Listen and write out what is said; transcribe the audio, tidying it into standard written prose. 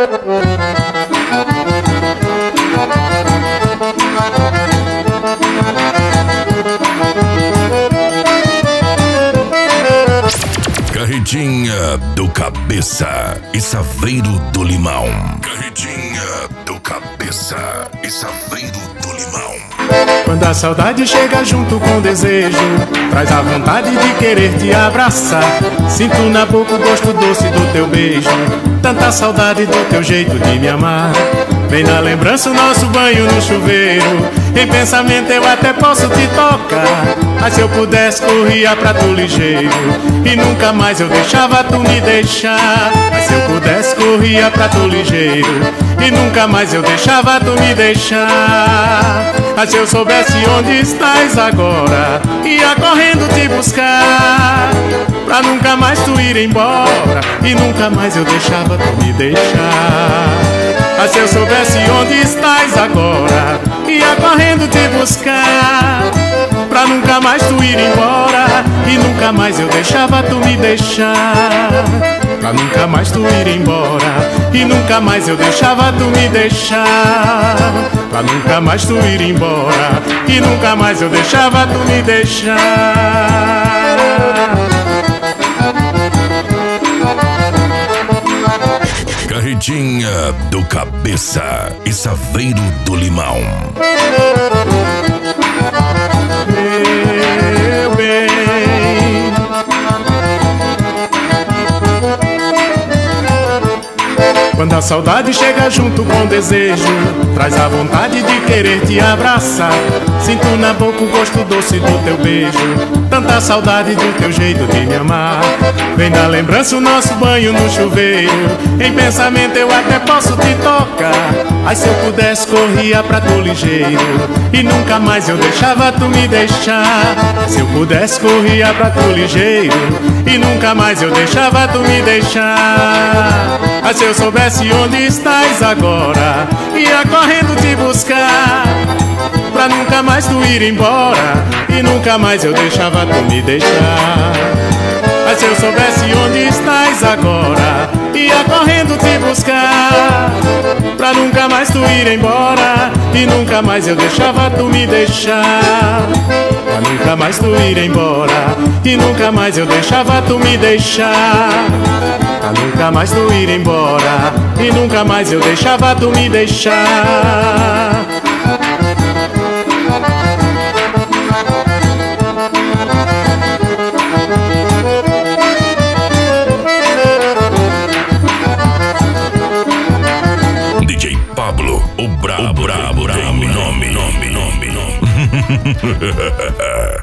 Carretinha do Cabeça e Saveiro do Limão. Carretinha do Cabeça e Saveiro do Limão. Quando a saudade chega junto com o desejo, traz a vontade de querer te abraçar. Sinto na boca o gosto doce do teu beijo, tanta saudade do teu jeito de me amar. Vem na lembrança o nosso banho no chuveiro, em pensamento eu até posso te tocar. Mas se eu pudesse corria pra tu ligeiro, e nunca mais eu deixava tu me deixar. Mas se eu pudesse corria pra tu ligeiro, e nunca mais eu deixava tu me deixar. Mas se eu soubesse onde estás agora, ia correndo te buscar, pra nunca mais tu ir embora, e nunca mais eu deixava tu me deixar. Mas se eu soubesse onde estás agora, ia correndo te buscar, pra nunca mais tu ir embora, e nunca mais eu deixava tu me deixar. Pra nunca mais tu ir embora, e nunca mais eu deixava tu me deixar. Pra nunca mais tu ir embora, e nunca mais eu deixava tu me deixar. Carretinha do Cabeça e Saveiro do Limão. Meu bem, quando a saudade chega junto com o desejo, traz a vontade de querer te abraçar. Sinto na boca o gosto doce do teu beijo, tanta saudade do teu jeito de me amar. Vem da lembrança o nosso banho no chuveiro, em pensamento eu até posso te tocar. Mas se eu pudesse corria pra tu ligeiro, e nunca mais eu deixava tu me deixar. Se eu pudesse corria pra tu ligeiro, e nunca mais eu deixava tu me deixar. Mas se eu soubesse onde estás agora, ia correndo te buscar, pra nunca mais tu ir embora, e nunca mais eu deixava tu me deixar. Mas se eu soubesse onde estás agora, ia correndo te buscar, pra nunca mais tu ir embora, e nunca mais eu deixava tu me deixar. Pra nunca mais tu ir embora, e nunca mais eu deixava tu me deixar. Pra nunca mais tu ir embora, e nunca mais eu deixava tu me deixar. DJ Pablo, o brabo, tem nome.